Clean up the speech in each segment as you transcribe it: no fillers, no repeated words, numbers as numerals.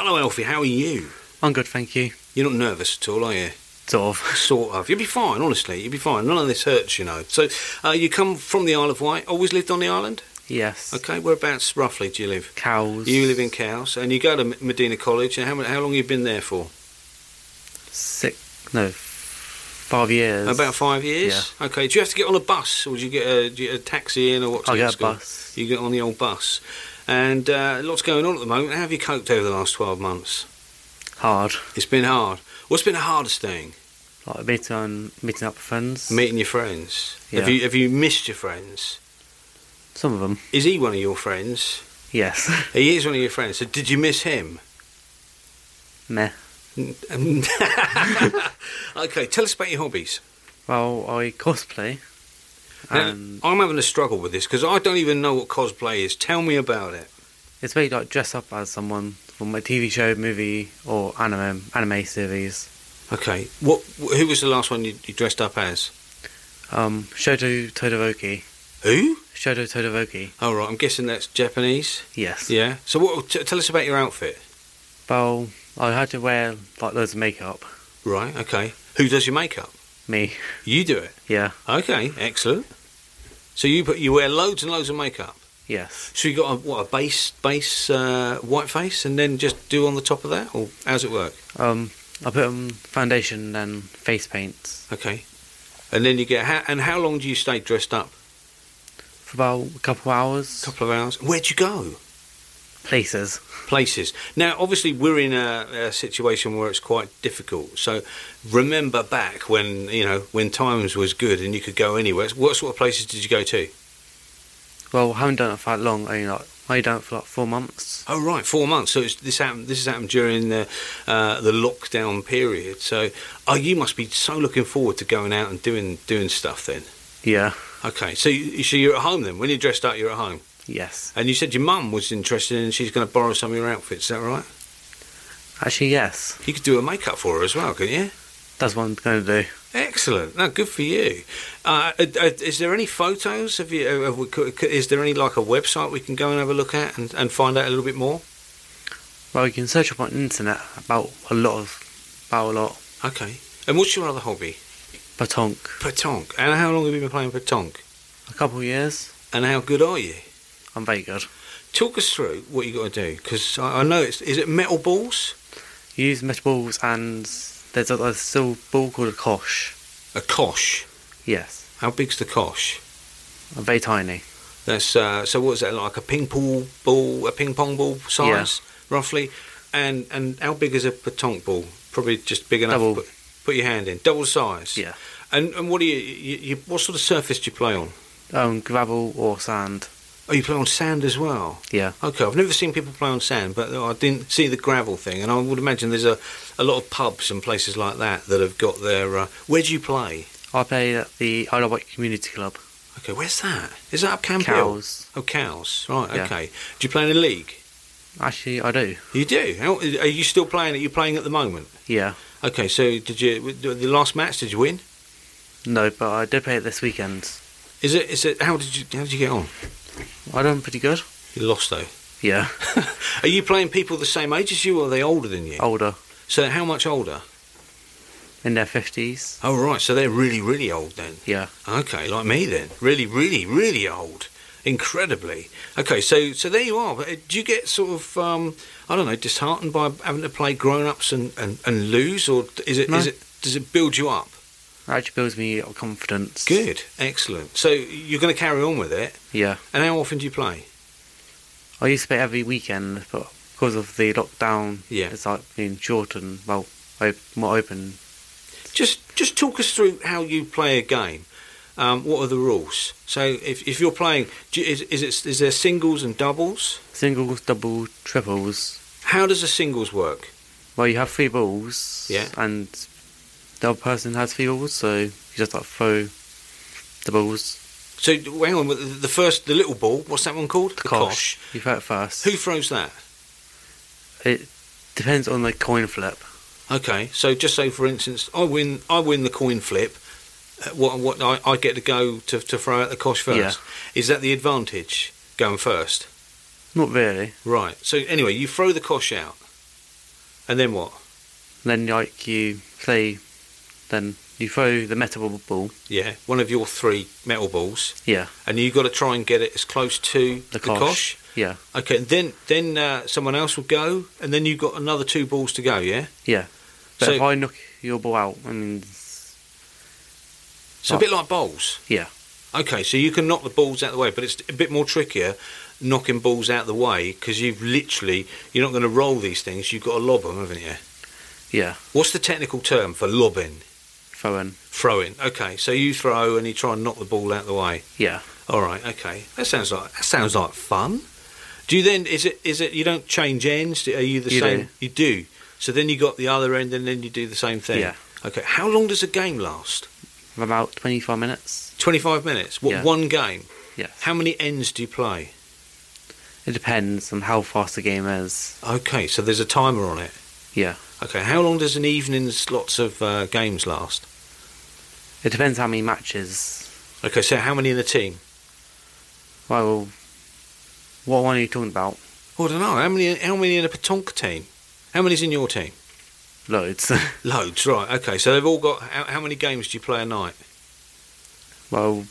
Hello, Alfie. How are you? I'm good, thank you. You're not nervous at all, are you? Sort of. Sort of. You'll be fine, honestly. You'll be fine. None of this hurts, you know. So, you come from the Isle of Wight. Always lived on the island? Yes. Okay. Whereabouts, roughly, do you live? Cowes. You live in Cowes, and you go to Medina College. And how long have you been there for? 5 years. About 5 years? Yeah. Okay. Do you have to get on a bus, or do you get a taxi in, or what? I get a bus. You get on the old bus. And lots going on at the moment. How have you coped over the last 12 months? Hard. It's been hard. What's been the hardest thing? Like meeting up with friends. Meeting your friends. Yeah. Have you missed your friends? Some of them. Is he one of your friends? Yes. He is one of your friends. So did you miss him? Meh. Okay, tell us about your hobbies. Well, I cosplay. Now, And I'm having a struggle with this because I don't even know what cosplay is. Tell me about it. it's very like dress up as someone from a TV show, movie, or anime series. Okay, who was the last one you dressed up as? Shoto Todoroki. Who? Shoto Todoroki. Oh, right, I'm guessing that's Japanese. Yes. Yeah. So tell us about your outfit. Well, I had to wear like loads of makeup. Right, okay. Who does your makeup? Me. You do it. Yeah. Okay, excellent. So you wear loads and loads of makeup. Yes. So you got a base white face, and then just do on the top of that, or how's it work? I put on foundation and face paint Okay, and then you get how long do you stay dressed up? for about a couple of hours. Couple of hours. Where'd you go? Places. Places. Now, obviously, we're in a situation where it's quite difficult. So, remember back when times was good and you could go anywhere. What sort of places did you go to? Well, I haven't done it for that long. I done it for like 4 months. Oh, right, 4 months. So this has happened during the lockdown period. So, you must be so looking forward to going out and doing stuff then. Yeah. Okay, so you're at home then. When you're dressed up, you're at home. Yes. And you said your mum was interested and she's going to borrow some of your outfits. Is that right? Actually, yes. You could do a makeup for her as well, couldn't you? That's what I'm going to do. Excellent. No, good for you. Is there any photos? Is there any like a website we can go and have a look at and find out a little bit more? Well, you can search up on the internet about a lot. Okay. And what's your other hobby? Petanque. Petanque. And how long have you been playing petanque? A couple of years. And how good are you? I'm very good. Talk us through what you got to do, because I know is it metal balls? You use metal balls and there's a still ball called a kosh. A kosh. Yes. How big's the kosh? Very tiny. That's so. What is that, like a ping pong ball size, roughly? And how big is a petanque ball? Probably just big enough. Double. Put your hand in. Double size. Yeah. And what do you what sort of surface do you play on? Gravel or sand. Oh, you play on sand as well? Yeah. Okay, I've never seen people play on sand, but I didn't see the gravel thing, and I would imagine there's a lot of pubs and places like that have got their... where do you play? I play at the Isle of Wight Community Club. Okay, where's that? Is that up Camp Hill? Cowes. Oh, Cowes. Right, Yeah. okay. Do you play in a league? Actually, I do. You do? Are you still playing? Are you playing at the moment? Yeah. Okay, so the last match, did you win? No, but I did play it this weekend. Is it? How did you get on? I done pretty good. You lost though. Yeah. Are you playing people the same age as you, or are they older than you? Older. So how much older? In their 50s. Oh right, so they're really, really old then. Yeah. Okay, like me then. Really, really, really old. Incredibly. Okay, so there you are. But do you get sort of I don't know, disheartened by having to play grown-ups and lose, or does it build you up? It actually builds me up confidence. Good, excellent. So you're going to carry on with it. Yeah. And how often do you play? I used to play every weekend, but because of the lockdown, Yeah. it's like being shortened, well, more open. Just talk us through how you play a game. What are the rules? So if you're playing, is there singles and doubles? Singles, double, triples. How does the singles work? Well, you have 3 balls. Yeah. And the other person has 3 balls, so you just like throw the balls. So hang on, the little ball. What's that one called? The kosh. You throw it first. Who throws that? It depends on the coin flip. Okay, so just say for instance, I win the coin flip. What I get to go to throw out the kosh first. Yeah. Is that the advantage, going first? Not really. Right. So anyway, you throw the kosh out. And then what? Then like you play, then you throw the metal ball. Yeah, one of your 3 metal balls. Yeah. And you got to try and get it as close to The kosh. kosh. Yeah. Okay, and then someone else will go, and then you've got another 2 balls to go, yeah? Yeah. But So- if I knock your ball out, I mean, So a bit like bowls. yeah. Okay, so you can knock the balls out of the way, but it's a bit more trickier knocking balls out of the way because you're not going to roll these things, you've got to lob them, haven't you? Yeah. What's the technical term for lobbing? Throwing. Throwing. Okay, so you throw and you try and knock the ball out of the way. Yeah. All right, okay. That sounds like fun. Do you then, is it you don't change ends? Are you the You same? do. You do. So then you got the other end and then you do the same thing? Yeah. Okay, how long does a game last? About 25 minutes. 25 minutes? What, Yeah. one game? Yes. How many ends do you play? It depends on how fast the game is. Okay, so there's a timer on it. Yeah. Okay, how long does an evening's lots of games last? It depends how many matches. Okay, so how many in a team? Well, what one are you talking about? Oh, I don't know. How many in a Petanque team? How many's in your team? Loads. Loads, right. Okay, so they've all got... How many games do you play a night? Well,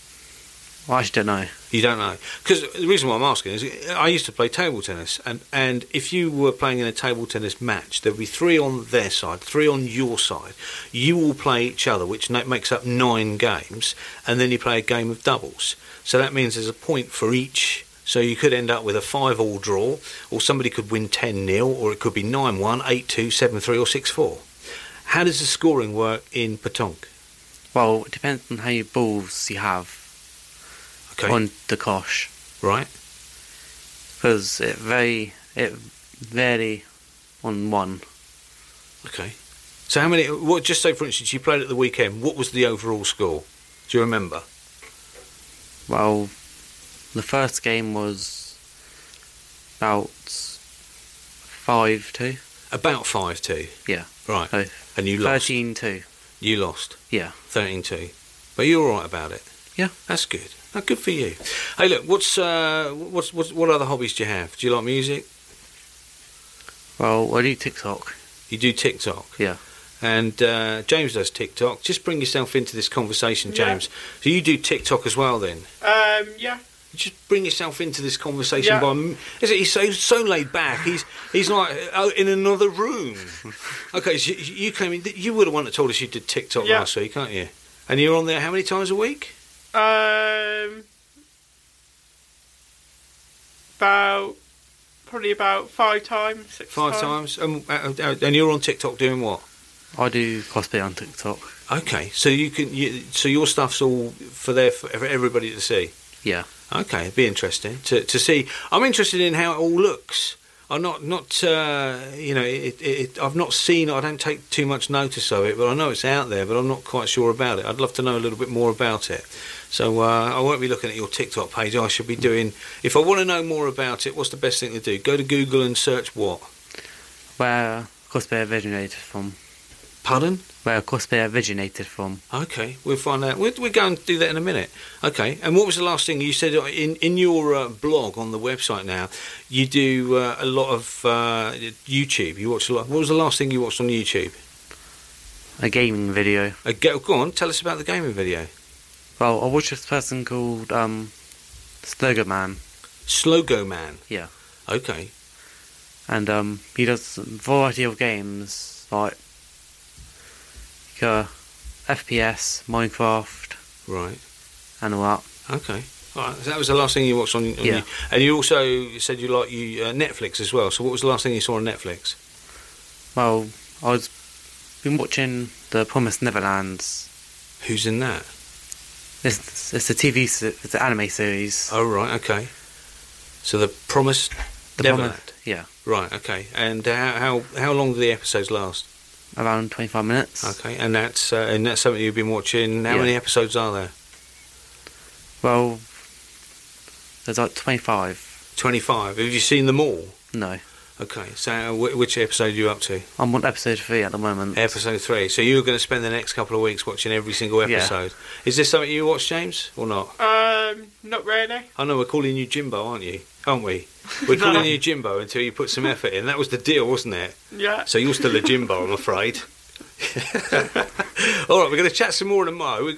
I actually don't know. You don't know. Because the reason why I'm asking is I used to play table tennis, and if you were playing in a table tennis match, there'd be 3 on their side, 3 on your side. You all play each other, which makes up 9 games, and then you play a game of doubles. So that means there's a point for each. So you could end up with a 5-all draw, or somebody could win 10-0, or it could be 9-1, 8-2, 7-3, or 6-4. How does the scoring work in Petanque? Well, it depends on how many balls you have Okay, on the kosh. right. Because it vary on one. Okay. So how many? What? Just say, for instance, you played at the weekend. What was the overall score? Do you remember? Well, the first game was about 5-2. About 5-2. Yeah. Right. So And you lost. 13-2. You lost. Yeah. 13-2. But you're all right about it. Yeah. That's good. Oh, good for you. Hey, look. What other hobbies do you have? Do you like music? Well, I do TikTok. You do TikTok. Yeah. And James does TikTok. Just bring yourself into this conversation, Yeah. James. So you do TikTok as well, then? Yeah. Just bring yourself into this conversation. Yeah. He's so laid back. He's like in another room. Okay, so you came in. You were the one that told us you did TikTok Yeah. last week, aren't you? And you're on there how many times a week? Probably about 5 times, 6 5 times. And you're on TikTok doing what? I do cosplay on TikTok. Okay, so so your stuff's all for everybody to see. Yeah. Okay, it'd be interesting to see. I'm interested in how it all looks. I'm not I've not seen. I don't take too much notice of it, but I know it's out there. But I'm not quite sure about it. I'd love to know a little bit more about it. So I won't be looking at your TikTok page. I should be doing. If I want to know more about it, what's the best thing to do? Go to Google and search what? Where cosplay originated from. Pardon? Where cosplay originated from. Okay, we'll find out. We're going to do that in a minute. Okay, and what was the last thing you said in your blog on the website now? You do a lot of YouTube. You watch a lot. What was the last thing you watched on YouTube? A gaming video. Go on, tell us about the gaming video. Well, I watched this person called Slogo Man. Slogo Man. Yeah. Okay. And he does a variety of games like FPS, Minecraft, Right. and all that. Okay. All right. So that was the last thing you watched on Yeah. and you also said you like Netflix as well. So what was the last thing you saw on Netflix? Well, been watching The Promised Neverlands. Who's in that? It's a it's an anime series. Oh, right. Okay. So the Promised The Neverland. Promised, yeah, Right. Okay. And how long do the episodes last? around 25 minutes. Okay. And that's something you've been watching. How Yeah. many episodes are there? Well, there's like 25. 25. Have you seen them all? No, Okay. So which episode are you up to? I'm on episode 3 at the moment. Episode 3. So you're going to spend the next couple of weeks watching every single Yeah. episode. Is this something you watch, James, or not? Not really. I know we're calling you Jimbo, aren't we? We're calling you Jimbo until you put some effort in. That was the deal, wasn't it? Yeah. So you're still a Jimbo, I'm afraid. All right, we're going to chat some more in a mo.